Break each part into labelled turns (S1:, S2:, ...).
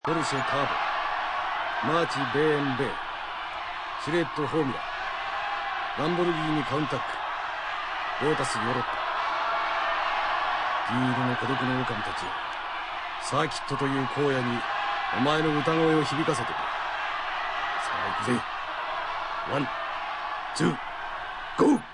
S1: ポルシェターボ、マーチベーンベイ、シレットフォーミュラ、ランボルギーニカウンタック、ロータスヨーロッパ。銀色の孤独の狼たちよ、サーキットという荒野にお前の歌声を響かせてくれ。さあ行くぜ。ワン、ツー、ゴー。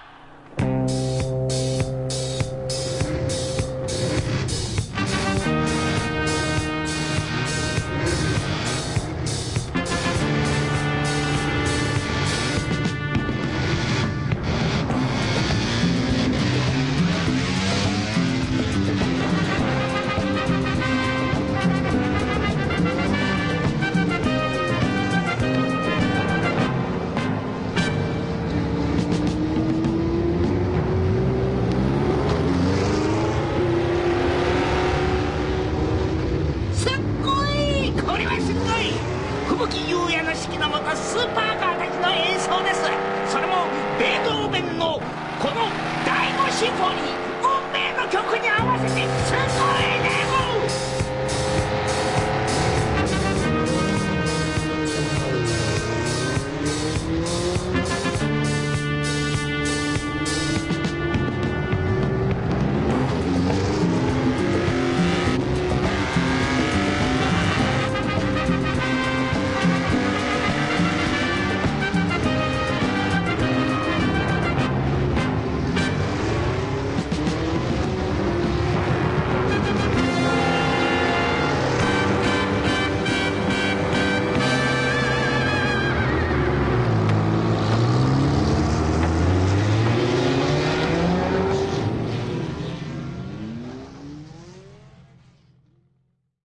S2: シンフォニー、運命の曲に合わせてすごい